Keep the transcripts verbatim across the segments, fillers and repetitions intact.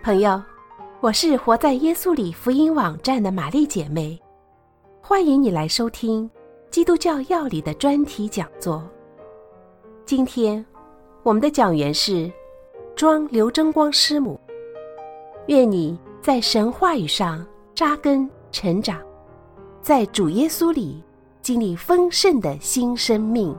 朋友，我是活在耶稣里福音网站的玛丽姐妹，欢迎你来收听基督教要理的专题讲座。今天我们的讲员是庄刘争光师母，愿你在神话语上扎根成长，在主耶稣里经历丰盛的新生命。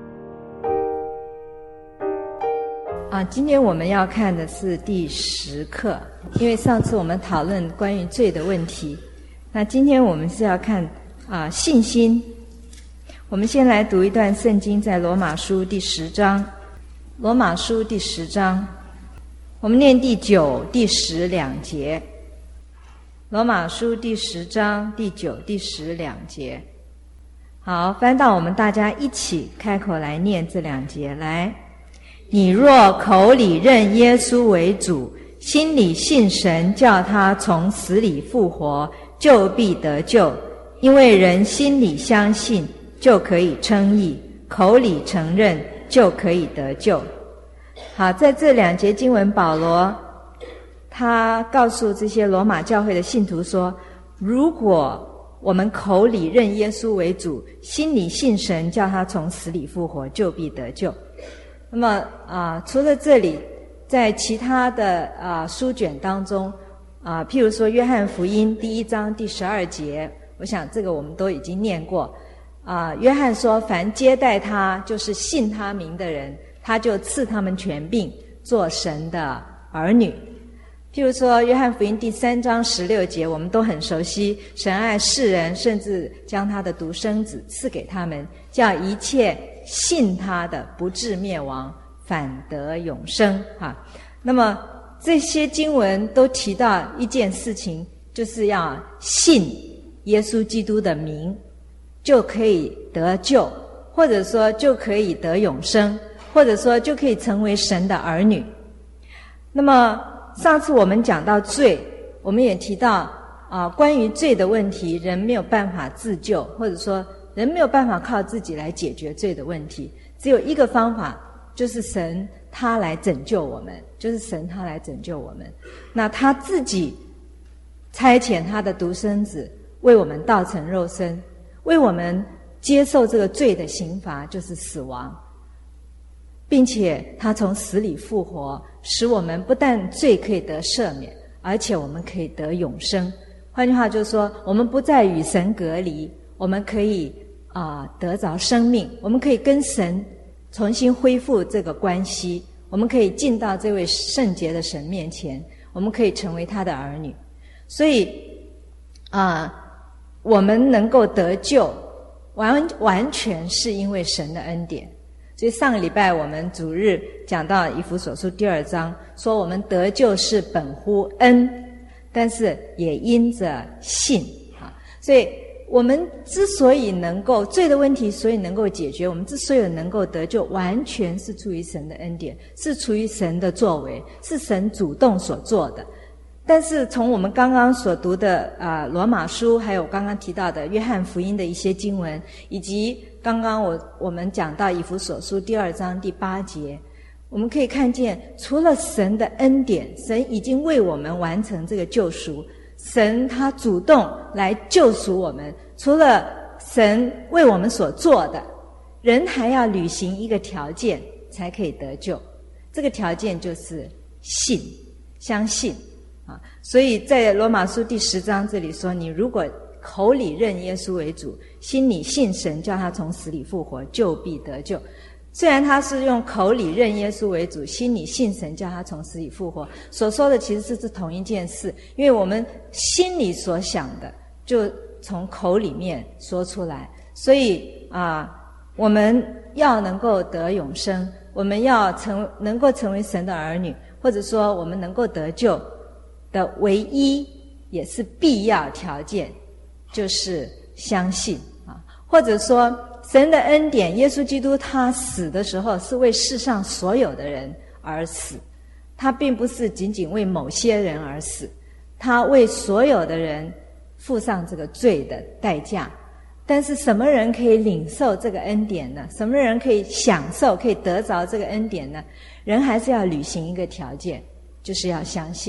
啊，今天我们要看的是第十课，因为上次我们讨论关于罪的问题，那今天我们是要看啊信心。我们先来读一段圣经，在罗马书第十章，罗马书第十章，我们念第九、第十两节。罗马书第十章第九、第十两节。好，翻到我们大家一起开口来念这两节。来，你若口里认耶稣为主，心里信神叫他从死里复活，就必得救。因为人心里相信，就可以称义，口里承认，就可以得救。好，在这两节经文，保罗他告诉这些罗马教会的信徒说，如果我们口里认耶稣为主，心里信神叫他从死里复活，就必得救。那么啊、呃，除了这里，在其他的啊、呃、书卷当中啊、呃，譬如说约翰福音第一章第十二节，我想这个我们都已经念过啊、呃。约翰说，凡接待他，就是信他名的人，他就赐他们权柄，做神的儿女。譬如说约翰福音第三章十六节，我们都很熟悉，神爱世人，甚至将他的独生子赐给他们，叫一切信他的不至灭亡，反得永生。哈，那么这些经文都提到一件事情，就是要信耶稣基督的名，就可以得救，或者说就可以得永生，或者说就可以成为神的儿女。那么上次我们讲到罪，我们也提到啊、呃，关于罪的问题，人没有办法自救，或者说人没有办法靠自己来解决罪的问题，只有一个方法，就是神他来拯救我们，就是神他来拯救我们。那他自己差遣他的独生子为我们道成肉身，为我们接受这个罪的刑罚，就是死亡，并且他从死里复活，使我们不但罪可以得赦免，而且我们可以得永生。换句话就是说，我们不再与神隔离，我们可以啊、呃、得着生命，我们可以跟神重新恢复这个关系，我们可以进到这位圣洁的神面前，我们可以成为他的儿女。所以啊、呃，我们能够得救，完完全是因为神的恩典。所以上个礼拜我们主日讲到以弗所书第二章，说我们得救是本乎恩，但是也因着信啊。所以我们之所以能够罪的问题，所以能够解决，我们之所以能够得救，完全是出于神的恩典，是出于神的作为，是神主动所做的。但是从我们刚刚所读的啊、呃、罗马书，还有刚刚提到的约翰福音的一些经文，以及刚刚我我们讲到以弗所书第二章第八节，我们可以看见，除了神的恩典，神已经为我们完成这个救赎，神他主动来救赎我们，除了神为我们所做的，人还要履行一个条件才可以得救，这个条件就是信，相信啊。所以在罗马书第十章这里说，你如果口里认耶稣为主，心里信神叫他从死里复活，就必得救。虽然他是用口里认耶稣为主，心里信神叫他从死里复活，所说的其实是同一件事，因为我们心里所想的就从口里面说出来。所以啊、呃，我们要能够得永生，我们要成能够成为神的儿女，或者说我们能够得救的唯一也是必要条件，就是相信啊，或者说神的恩典，耶稣基督他死的时候是为世上所有的人而死，他并不是仅仅为某些人而死，他为所有的人付上这个罪的代价。但是什么人可以领受这个恩典呢？什么人可以享受，可以得着这个恩典呢？人还是要履行一个条件，就是要相信啊。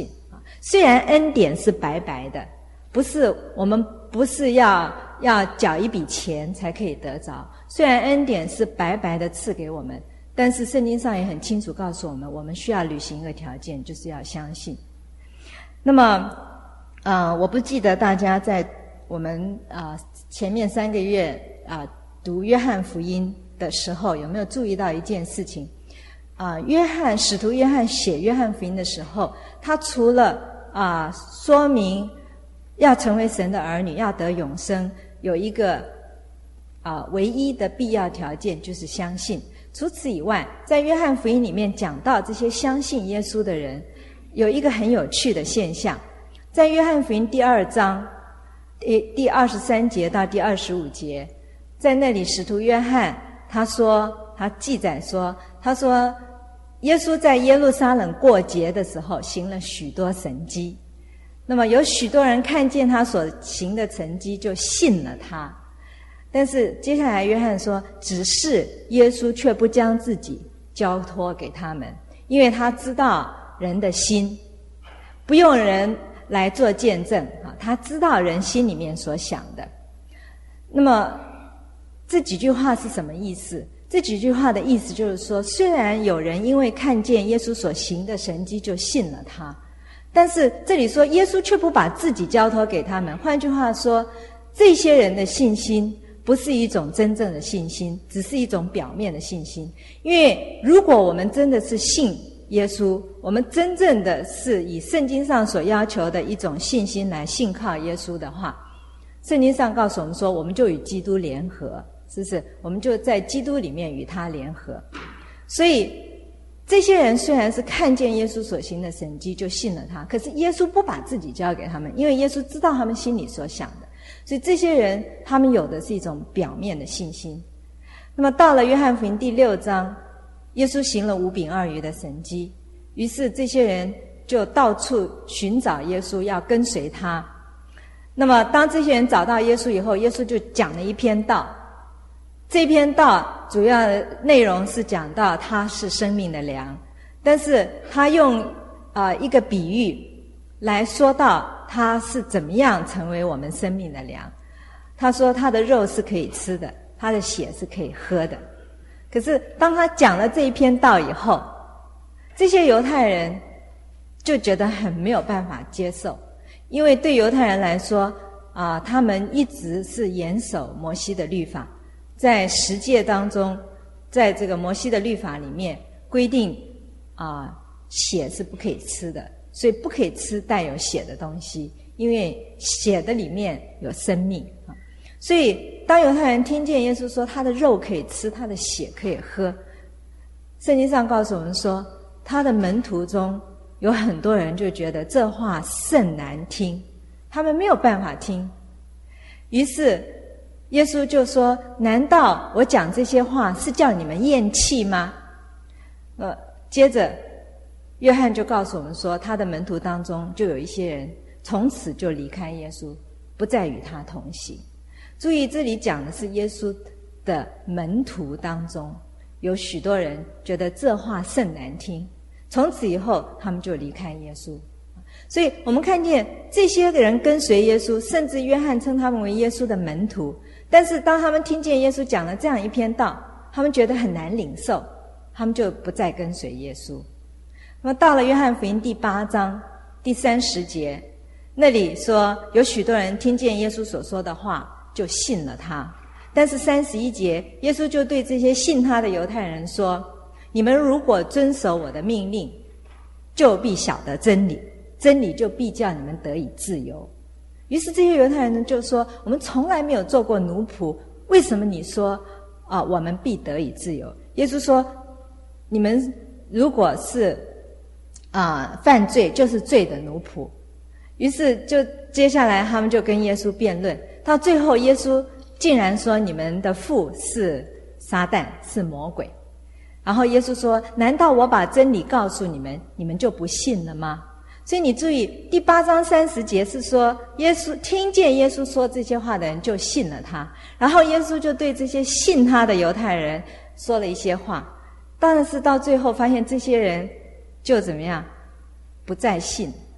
虽然恩典是白白的，不是我们不是要要缴一笔钱才可以得着，虽然恩典是白白的赐给我们，但是圣经上也很清楚告诉我们，我们需要履行一个条件，就是要相信。那么呃，我不记得大家在我们啊、呃、前面三个月啊、呃、读约翰福音的时候，有没有注意到一件事情啊、呃？约翰使徒约翰写约翰福音的时候，他除了啊、呃、说明要成为神的儿女，要得永生，有一个啊、呃、唯一的必要条件就是相信。除此以外，在约翰福音里面讲到这些相信耶稣的人，有一个很有趣的现象。在约翰福音第二章第第二十三节到第二十五节，在那里使徒约翰他说，他记载说，他说耶稣在耶路撒冷过节的时候行了许多神迹，那么有许多人看见他所行的神迹就信了他。但是接下来约翰说，只是耶稣却不将自己交托给他们，因为他知道人的心，不用人来做见证啊，他知道人心里面所想的。那么这几句话是什么意思？这几句话的意思就是说，虽然有人因为看见耶稣所行的神迹就信了他，但是这里说耶稣却不把自己交托给他们。换句话说，这些人的信心不是一种真正的信心，只是一种表面的信心。因为如果我们真的是信耶稣，我们真正的是以圣经上所要求的一种信心来信靠耶稣的话，圣经上告诉我们说，我们就与基督联合，是不是？我们就在基督里面与他联合。所以这些人虽然是看见耶稣所行的神迹就信了他，可是耶稣不把自己交给他们，因为耶稣知道他们心里所想的。所以这些人他们有的是一种表面的信心。那么到了约翰福音第六章，耶稣行了五饼二鱼的神迹，于是这些人就到处寻找耶稣，要跟随他。那么当这些人找到耶稣以后，耶稣就讲了一篇道。这篇道主要的内容是讲到他是生命的粮，但是他用啊、呃、一个比喻来说到他是怎么样成为我们生命的粮。他说他的肉是可以吃的，他的血是可以喝的。可是当他讲了这一篇道以后，这些犹太人就觉得很没有办法接受，因为对犹太人来说啊、呃，他们一直是严守摩西的律法，在十诫当中，在这个摩西的律法里面规定啊、呃，血是不可以吃的，所以不可以吃带有血的东西，因为血的里面有生命啊。所以当犹太人听见耶稣说他的肉可以吃，他的血可以喝，圣经上告诉我们说，他的门徒中有很多人就觉得这话甚难听，他们没有办法听。于是耶稣就说，难道我讲这些话是叫你们厌弃吗？呃，接着约翰就告诉我们说，他的门徒当中就有一些人从此就离开耶稣，不再与他同行。注意这里讲的是耶稣的门徒当中有许多人觉得这话甚难听，从此以后他们就离开耶稣。所以我们看见这些人跟随耶稣，甚至约翰称他们为耶稣的门徒，但是当他们听见耶稣讲了这样一篇道，他们觉得很难领受，他们就不再跟随耶稣。那么到了约翰福音第八章第三十节，那里说有许多人听见耶稣所说的话就信了他。但是三十一节，耶稣就对这些信他的犹太人说，你们如果遵守我的命令，就必晓得真理，真理就必叫你们得以自由。于是这些犹太人呢就说，我们从来没有做过奴仆，为什么你说啊，我们必得以自由？耶稣说，你们如果是啊犯罪，就是罪的奴仆。于是就接下来他们就跟耶稣辩论，到最后耶稣竟然说，你们的父是撒旦，是魔鬼。然后耶稣说，难道我把真理告诉你们，你们就不信了吗？所以你注意第八章三十节是说，耶稣听见耶稣说这些话的人就信了他，然后耶稣就对这些信他的犹太人说了一些话，但是到最后发现这些人就怎么样，不再信。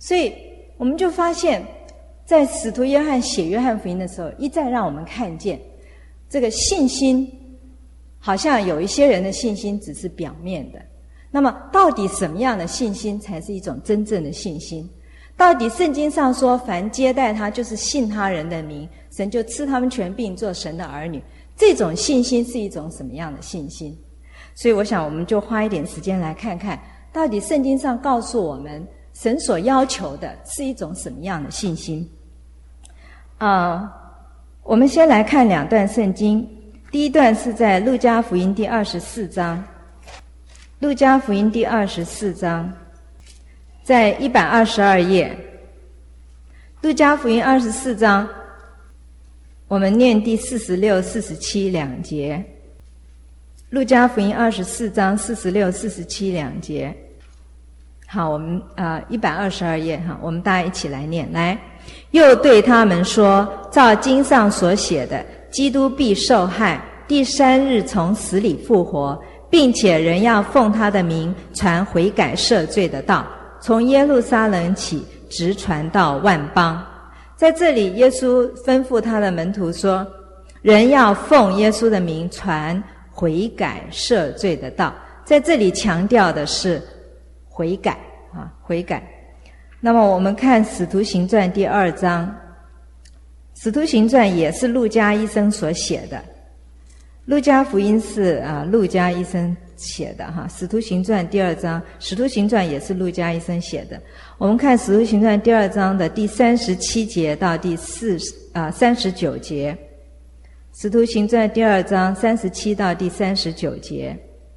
所以我们就发现在使徒约翰写约翰福音的时候，一再让我们看见这个信心，好像有一些人的信心只是表面的。那么到底什么样的信心才是一种真正的信心？到底圣经上说凡接待他就是信他人的名，神就赐他们权柄做神的儿女，这种信心是一种什么样的信心？所以我想我们就花一点时间来看看，到底圣经上告诉我们神所要求的是一种什么样的信心。呃，我们先来看两段圣经。第一段是在路加福音第二十四章，路加福音第二十四章在一百二十二页。路加福音二十四章我们念第四十六、四十七两节。路加福音二十四章四十六、四十七两节。好，我们啊一百二十二页哈，我们大家一起来念。来，又对他们说，照经上所写的，基督必受害，第三日从死里复活，并且人要奉他的名传悔改赦罪的道，从耶路撒冷起，直传到万邦。在这里，耶稣吩咐他的门徒说，人要奉耶稣的名传悔改赦罪的道。在这里强调的是悔改啊，悔改。那么我们看《使徒行传》第二章，《使徒行传》也是路加医生所写的，路加福音是啊路加医生写的哈，《使徒行传》第二章，《使徒行传》也是路加医生写的。我们看《使徒行传》第二章的第三十七节到第四啊三十九节，《使徒行传》第二章三十七到第三十九节。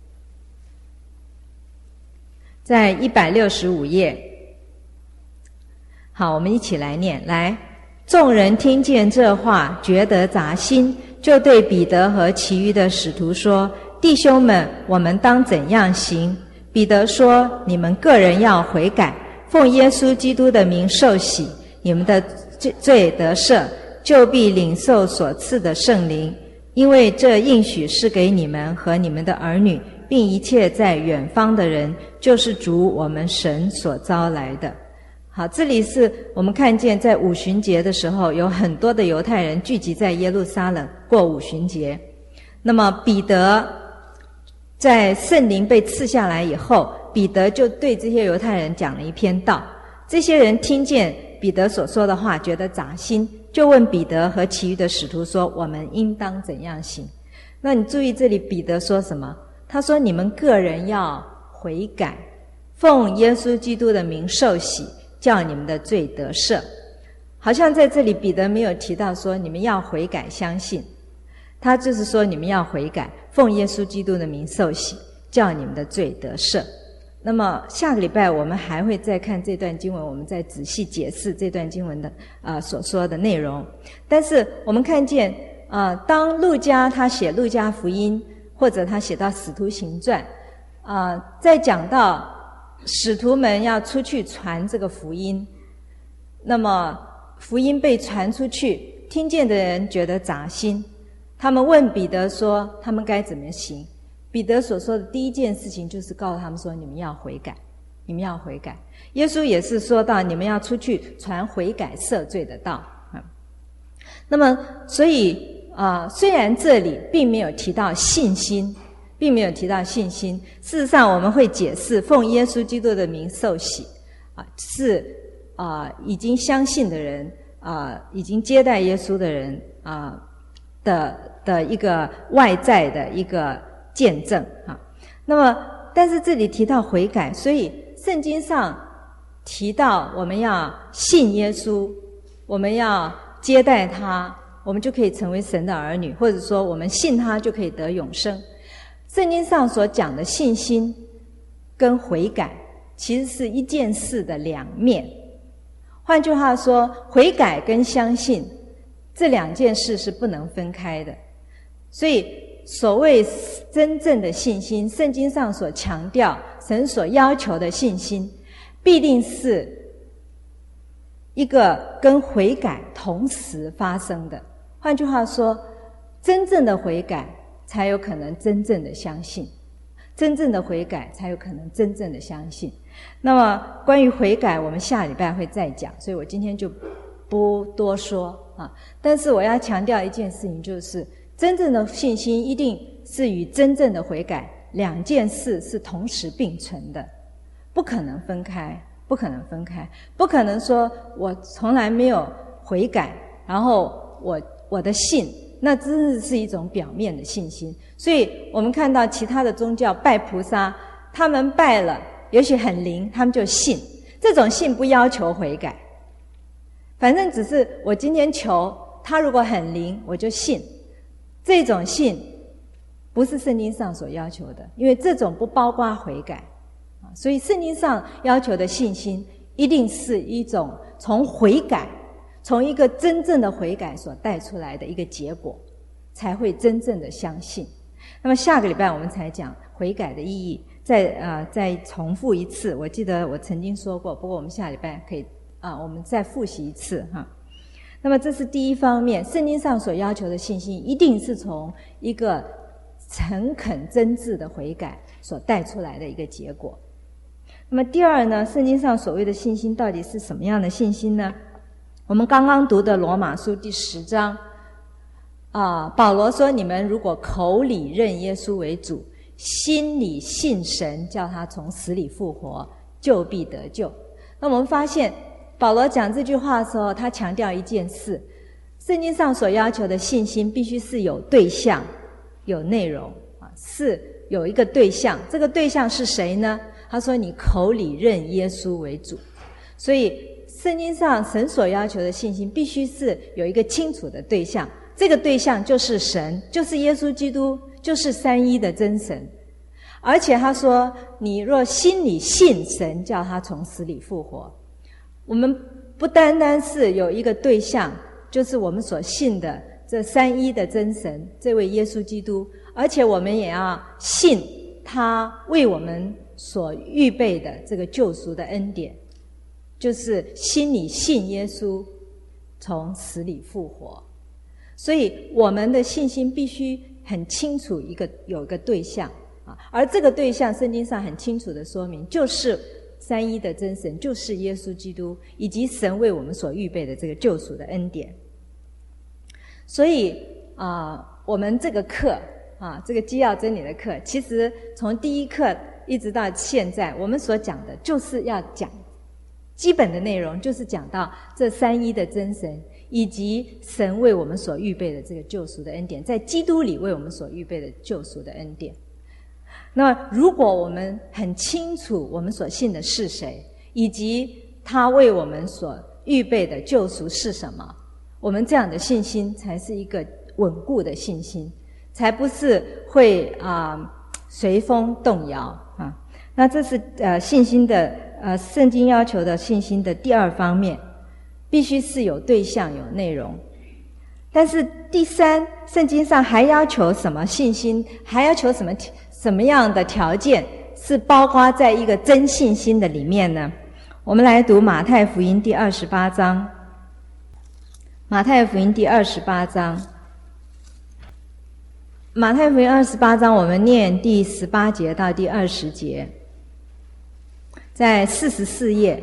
在一百六十五页。好，我们一起来念。来，众人听见这话，觉得扎心，就对彼得和其余的使徒说，弟兄们，我们当怎样行？彼得说，你们个人要悔改，奉耶稣基督的名受洗，你们的罪得赦，就必领受所赐的圣灵，因为这应许是给你们和你们的儿女，并一切在远方的人，就是主我们神所招来的。好，这里是我们看见在五旬节的时候，有很多的犹太人聚集在耶路撒冷过五旬节。那么彼得在圣灵被赐下来以后，彼得就对这些犹太人讲了一篇道。这些人听见彼得所说的话，觉得扎心，就问彼得和其余的使徒说，我们应当怎样行？那你注意这里彼得说什么？他说，你们个人要悔改，奉耶稣基督的名受洗，叫你们的罪得赦。好像在这里彼得没有提到说你们要悔改相信，他就是说你们要悔改，奉耶稣基督的名受洗，叫你们的罪得赦。那么下个礼拜我们还会再看这段经文，我们再仔细解释这段经文的呃所说的内容。但是我们看见呃当路加他写路加福音，或者他写到使徒行传啊、呃，在讲到使徒们要出去传这个福音，那么福音被传出去，听见的人觉得扎心，他们问彼得说他们该怎么行。彼得所说的第一件事情就是告诉他们说，你们要悔改，你们要悔改。耶稣也是说到你们要出去传悔改赦罪的道。嗯、那么所以啊、呃，虽然这里并没有提到信心，并没有提到信心，事实上我们会解释奉耶稣基督的名受洗啊，是啊、呃、已经相信的人啊、呃，已经接待耶稣的人啊、呃、的的一个外在的一个见证啊。那么但是这里提到悔改，所以圣经上提到我们要信耶稣，我们要接待他，我们就可以成为神的儿女，或者说我们信他就可以得永生。圣经上所讲的信心跟悔改其实是一件事的两面。换句话说，悔改跟相信这两件事是不能分开的。所以所谓真正的信心，圣经上所强调神所要求的信心，必定是一个跟悔改同时发生的。换句话说，真正的悔改才有可能真正的相信， 真正的悔改才有可能真正的相信。那么关于悔改我们下礼拜会再讲，所以我今天就不多说啊。但是我要强调一件事情，就是真正的信心一定是与真正的悔改两件事是同时并存的，不可能分开，不可能分开，不可能说我从来没有悔改，然后我我的信，那真的是一种表面的信心。所以我们看到其他的宗教拜菩萨，他们拜了也许很灵，他们就信，这种信不要求悔改，反正只是我今天求他，如果很灵我就信，这种信不是圣经上所要求的，因为这种不包括悔改。所以圣经上要求的信心一定是一种从悔改，从一个真正的悔改所带出来的一个结果，才会真正的相信。那么下个礼拜我们才讲悔改的意义，再呃再重复一次，我记得我曾经说过，不过我们下礼拜可以啊、呃、我们再复习一次哈。那么这是第一方面，圣经上所要求的信心一定是从一个诚恳真挚的悔改所带出来的一个结果。那么第二呢，圣经上所谓的信心到底是什么样的信心呢？我们刚刚读的罗马书第十章啊，保罗说，你们如果口里认耶稣为主，心里信神叫他从死里复活，就必得救。那我们发现保罗讲这句话的时候，他强调一件事，圣经上所要求的信心必须是有对象有内容啊，是有一个对象，这个对象是谁呢？他说你口里认耶稣为主。所以圣经上神所要求的信心必须是有一个清楚的对象，这个对象就是神，就是耶稣基督，就是三一的真神。而且他说你若心里信神叫他从死里复活，我们不单单是有一个对象，就是我们所信的这三一的真神，这位耶稣基督，而且我们也要信他为我们所预备的这个救赎的恩典，就是心里信耶稣从死里复活。所以我们的信心必须很清楚一个有一个对象啊，而这个对象圣经上很清楚的说明，就是三一的真神，就是耶稣基督，以及神为我们所预备的这个救赎的恩典。所以啊、呃，我们这个课啊，这个基要真理的课，其实从第一课一直到现在，我们所讲的就是要讲基本的内容，就是讲到这三一的真神，以及神为我们所预备的这个救赎的恩典，在基督里为我们所预备的救赎的恩典。那么如果我们很清楚我们所信的是谁，以及他为我们所预备的救赎是什么，我们这样的信心才是一个稳固的信心，才不是会啊、呃、随风动摇啊。那这是呃信心的呃圣经要求的信心的第二方面，必须是有对象有内容。但是第三，圣经上还要求什么信心，还要求什么什么样的条件是包括在一个真信心的里面呢？我们来读马太福音第二十八章。马太福音第二十八章，马太福音二十八章，我们念第十八节到第二十节，在四十四页，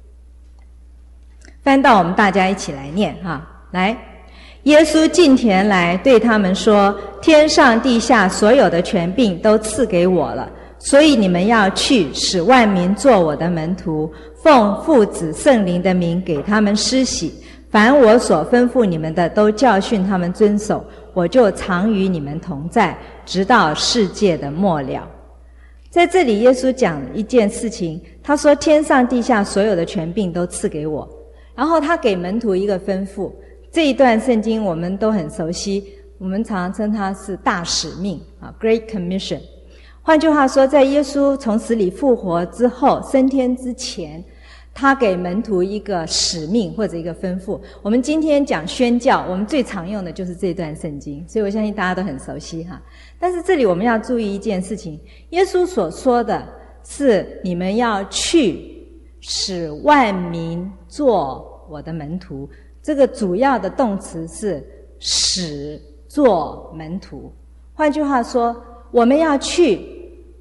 翻到我们大家一起来念哈。来，耶稣近前来对他们说，天上地下所有的权柄都赐给我了，所以你们要去，使万民做我的门徒，奉父子圣灵的名给他们施洗，凡我所吩咐你们的都教训他们遵守，我就常与你们同在，直到世界的末了。在这里耶稣讲一件事情，他说天上地下所有的权柄都赐给我，然后他给门徒一个吩咐。这一段圣经我们都很熟悉，我们常常称它是大使命啊 Great Commission。 换句话说，在耶稣从死里复活之后，升天之前，他给门徒一个使命或者一个吩咐。我们今天讲宣教，我们最常用的就是这段圣经，所以我相信大家都很熟悉哈。但是这里我们要注意一件事情，耶稣所说的是你们要去，使万民做我的门徒，这个主要的动词是使做门徒。换句话说，我们要去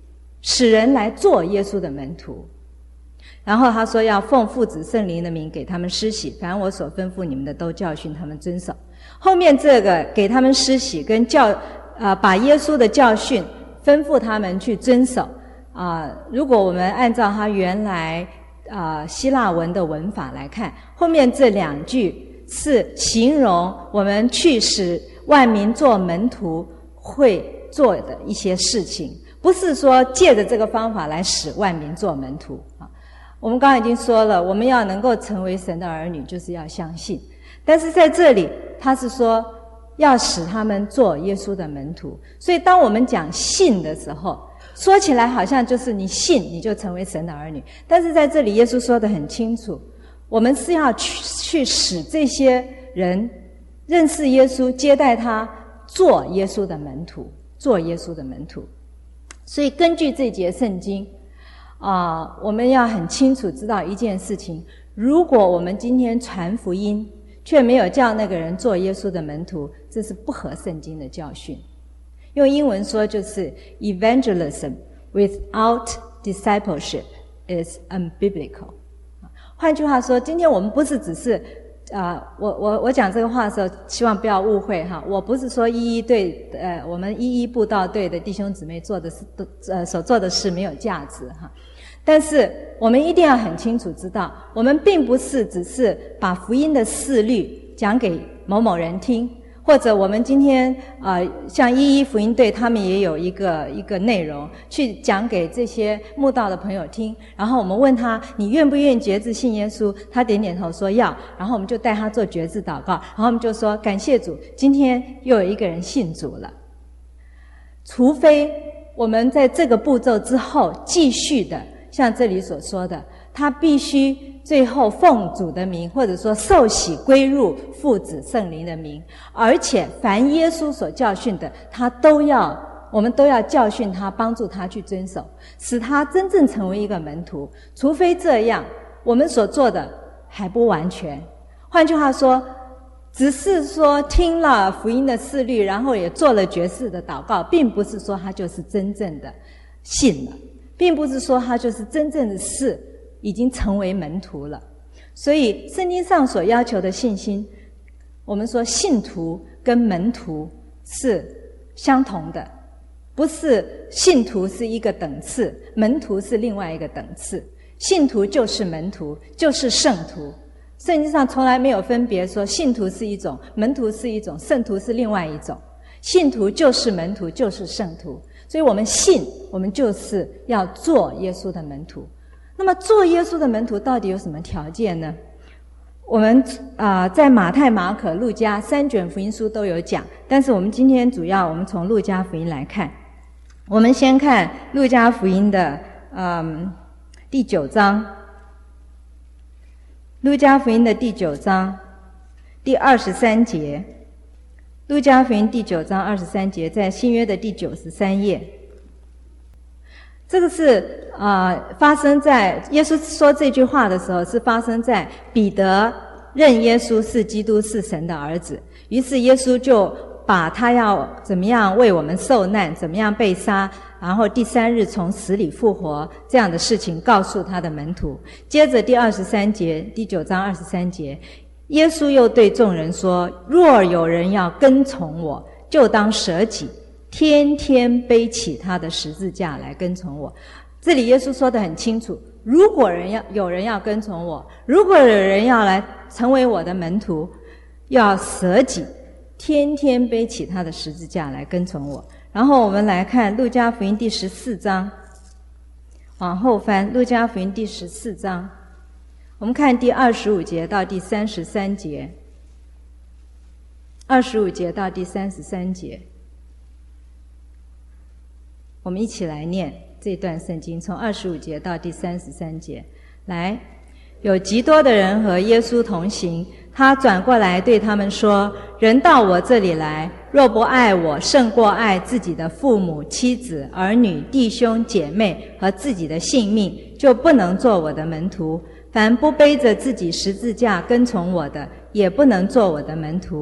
使人来做耶稣的门徒。然后他说要奉父子圣灵的名给他们施洗，凡我所吩咐你们的都教训他们遵守。后面这个给他们施洗跟教啊、呃，把耶稣的教训吩咐他们去遵守啊、呃。如果我们按照他原来啊、呃、希腊文的文法来看，后面这两句是形容我们去使万民做门徒会做的一些事情，不是说借着这个方法来使万民做门徒啊。我们刚才已经说了，我们要能够成为神的儿女，就是要相信。但是在这里，他是说要使他们做耶稣的门徒。所以当我们讲信的时候，说起来好像就是你信你就成为神的儿女，但是在这里耶稣说得很清楚，我们是要去去使这些人认识耶稣，接待他，做耶稣的门徒，做耶稣的门徒。所以根据这节圣经啊、呃，我们要很清楚知道一件事情，如果我们今天传福音却没有叫那个人做耶稣的门徒，这是不合圣经的教训。用英文说就是 evangelism without discipleship is unbiblical。换句话说，今天我们不是只是啊、呃，我我我讲这个话的时候，希望不要误会哈，我不是说一一对呃，我们一一布道队的弟兄姊妹做的事都呃所做的事没有价值哈。但是我们一定要很清楚知道，我们并不是只是把福音的事律讲给某某人听，或者我们今天呃像一一福音队他们也有一个一个内容去讲给这些慕道的朋友听，然后我们问他你愿不愿意决志信耶稣，他点点头说要，然后我们就带他做决志祷告，然后我们就说感谢主，今天又有一个人信主了。除非我们在这个步骤之后继续的像这里所说的，他必须最后奉主的名，或者说受洗归入父子圣灵的名，而且凡耶稣所教训的，他都要我们都要教训他，帮助他去遵守，使他真正成为一个门徒。除非这样，我们所做的还不完全。换句话说，只是说听了福音的事律，然后也做了决志的祷告，并不是说他就是真正的信了，并不是说他就是真正的是已经成为门徒了。所以圣经上所要求的信心，我们说信徒跟门徒是相同的，不是信徒是一个等次，门徒是另外一个等次。信徒就是门徒，就是圣徒。圣经上从来没有分别说信徒是一种，门徒是一种，圣徒是另外一种。信徒就是门徒，就是圣徒。所以我们信，我们就是要做耶稣的门徒。那么做耶稣的门徒到底有什么条件呢？我们啊、呃，在马太、马可、路加三卷福音书都有讲，但是我们今天主要我们从路加福音来看。我们先看路加福音的嗯第九章，路加福音的第九章第二十三节。路加福音第九章二十三节，在新约的第九十三页。这个是啊、呃，发生在耶稣说这句话的时候，是发生在彼得认耶稣是基督，是神的儿子。于是耶稣就把他要怎么样为我们受难，怎么样被杀，然后第三日从死里复活这样的事情告诉他的门徒。接着第二十三节，第九章二十三节，耶稣又对众人说：若有人要跟从我，就当舍己，天天背起他的十字架来跟从我。这里耶稣说得很清楚，如果人要有人要跟从我，如果有人要来成为我的门徒，要舍己，天天背起他的十字架来跟从我。然后我们来看路加福音第十四章，往后翻，路加福音第十四章，我们看第二十五节到第三十三节，二十五节到第三十三节，我们一起来念这段圣经，从二十五节到第三十三节。来，有极多的人和耶稣同行，他转过来对他们说：人到我这里来，若不爱我胜过爱自己的父母、妻子、儿女、弟兄、姐妹和自己的性命，就不能做我的门徒。凡不背着自己十字架跟从我的，也不能做我的门徒。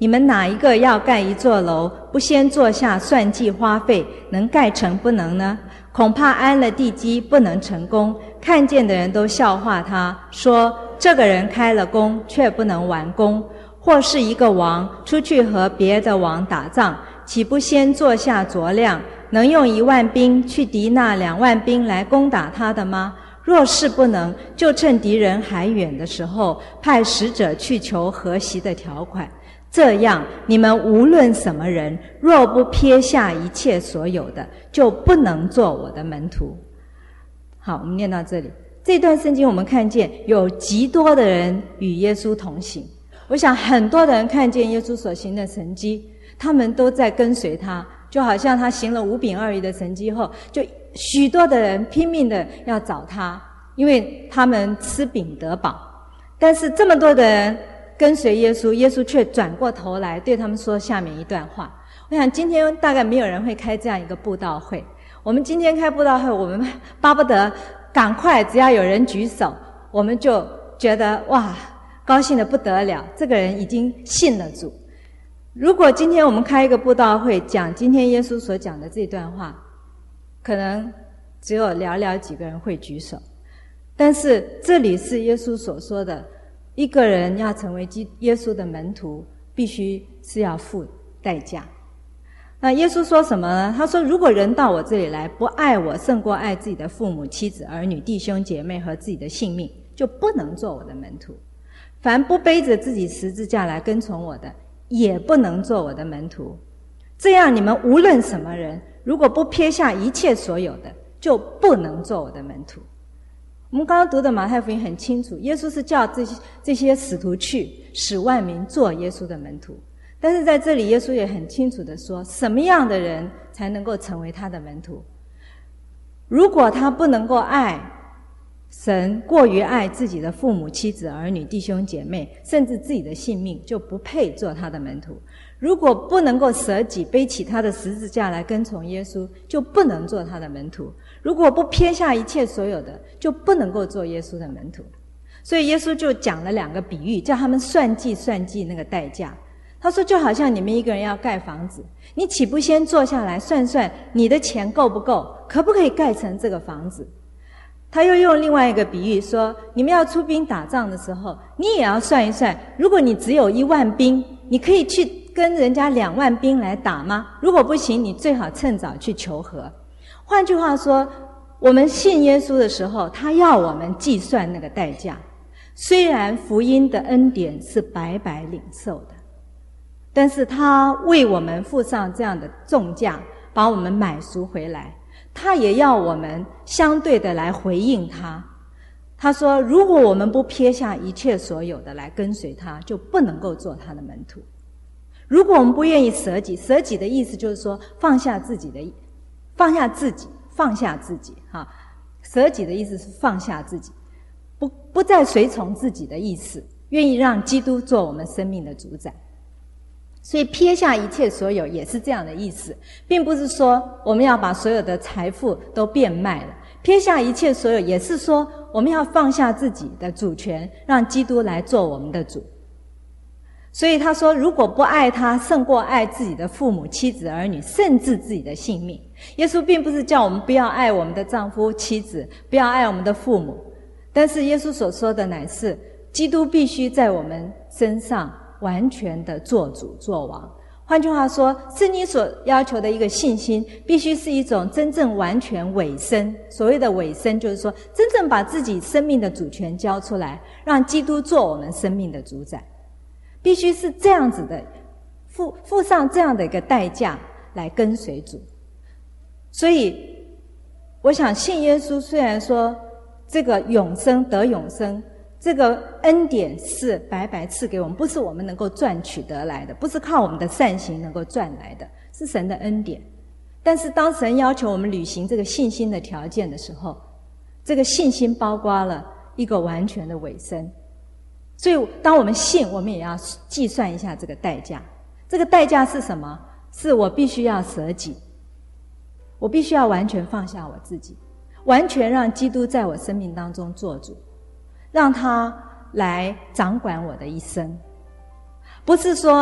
你们哪一个要盖一座楼，不先坐下算计花费，能盖成不能呢？恐怕安了地基，不能成功。看见的人都笑话他，说这个人开了工，却不能完工。或是一个王出去和别的王打仗，岂不先坐下酌量，能用一万兵去敌那两万兵来攻打他的吗？若是不能，就趁敌人还远的时候，派使者去求和息的条款。这样，你们无论什么人，若不撇下一切所有的，就不能做我的门徒。好，我们念到这里。这段圣经我们看见有极多的人与耶稣同行。我想很多的人看见耶稣所行的神迹，他们都在跟随他，就好像他行了五饼二鱼的神迹后，就许多的人拼命的要找他，因为他们吃饼得饱。但是这么多的人跟随耶稣，耶稣却转过头来对他们说下面一段话。我想今天大概没有人会开这样一个布道会。我们今天开布道会，我们巴不得赶快，只要有人举手，我们就觉得哇，高兴得不得了，这个人已经信了主。如果今天我们开一个布道会，讲今天耶稣所讲的这段话，可能只有寥寥几个人会举手。但是这里是耶稣所说的，一个人要成为耶稣的门徒，必须是要付代价。那耶稣说什么呢？他说，如果人到我这里来，不爱我胜过爱自己的父母、妻子、儿女、弟兄姐妹和自己的性命，就不能做我的门徒。凡不背着自己十字架来跟从我的，也不能做我的门徒。这样，你们无论什么人，如果不撇下一切所有的，就不能做我的门徒。我们刚刚读的马太福音很清楚，耶稣是叫这些这些使徒去，使万民做耶稣的门徒。但是在这里，耶稣也很清楚地说，什么样的人才能够成为他的门徒？如果他不能够爱神，过于爱自己的父母、妻子、儿女、弟兄姐妹，甚至自己的性命，就不配做他的门徒。如果不能够舍己，背起他的十字架来跟从耶稣，就不能做他的门徒。如果不撇下一切所有的，就不能够做耶稣的门徒。所以耶稣就讲了两个比喻，叫他们算计算计那个代价。他说，就好像你们一个人要盖房子，你岂不先坐下来算算你的钱够不够，可不可以盖成这个房子？他又用另外一个比喻说，你们要出兵打仗的时候，你也要算一算，如果你只有一万兵，你可以去跟人家两万兵来打吗？如果不行，你最好趁早去求和。换句话说，我们信耶稣的时候，他要我们计算那个代价。虽然福音的恩典是白白领受的，但是他为我们付上这样的重价，把我们买赎回来，他也要我们相对的来回应他。他说，如果我们不撇下一切所有的来跟随他，就不能够做他的门徒。如果我们不愿意舍己，舍己的意思就是说放下自己的，放下自己，放下自己哈。舍己的意思是放下自己，不不再随从自己的意思，愿意让基督做我们生命的主宰。所以撇下一切所有也是这样的意思，并不是说我们要把所有的财富都变卖了。撇下一切所有也是说我们要放下自己的主权，让基督来做我们的主。所以他说，如果不爱他胜过爱自己的父母、妻子、儿女，甚至自己的性命。耶稣并不是叫我们不要爱我们的丈夫、妻子，不要爱我们的父母，但是耶稣所说的乃是基督必须在我们身上完全的做主做王。换句话说，圣经所要求的一个信心必须是一种真正完全委身。所谓的委身，就是说真正把自己生命的主权交出来，让基督做我们生命的主宰，必须是这样子的，付付上这样的一个代价来跟随主。所以我想信耶稣，虽然说这个永生得永生，这个恩典是白白赐给我们，不是我们能够赚取得来的，不是靠我们的善行能够赚来的，是神的恩典。但是当神要求我们履行这个信心的条件的时候，这个信心包括了一个完全的委身。所以当我们信，我们也要计算一下这个代价。这个代价是什么？是我必须要舍己，我必须要完全放下我自己，完全让基督在我生命当中做主，让他来掌管我的一生。不是说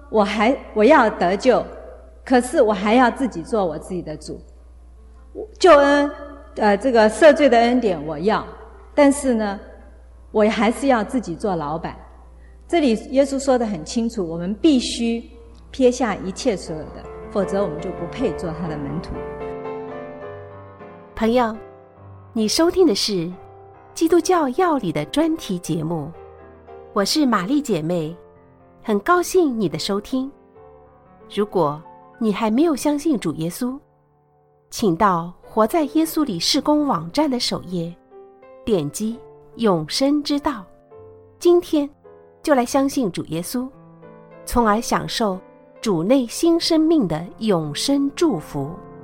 我还我要得救，可是我还要自己做我自己的主。救恩，呃，这个赦罪的恩典我要，但是呢，我还是要自己做老板。这里耶稣说得很清楚，我们必须撇下一切所有的，否则我们就不配做他的门徒。 朋友，你收听的是基督教要理的专题节目，我是玛丽姐妹，很高兴你的收听。如果你还没有相信主耶稣，请到活在耶稣里事工网站的首页，点击永生之道，今天就来相信主耶稣，从而享受主内新生命的永生祝福。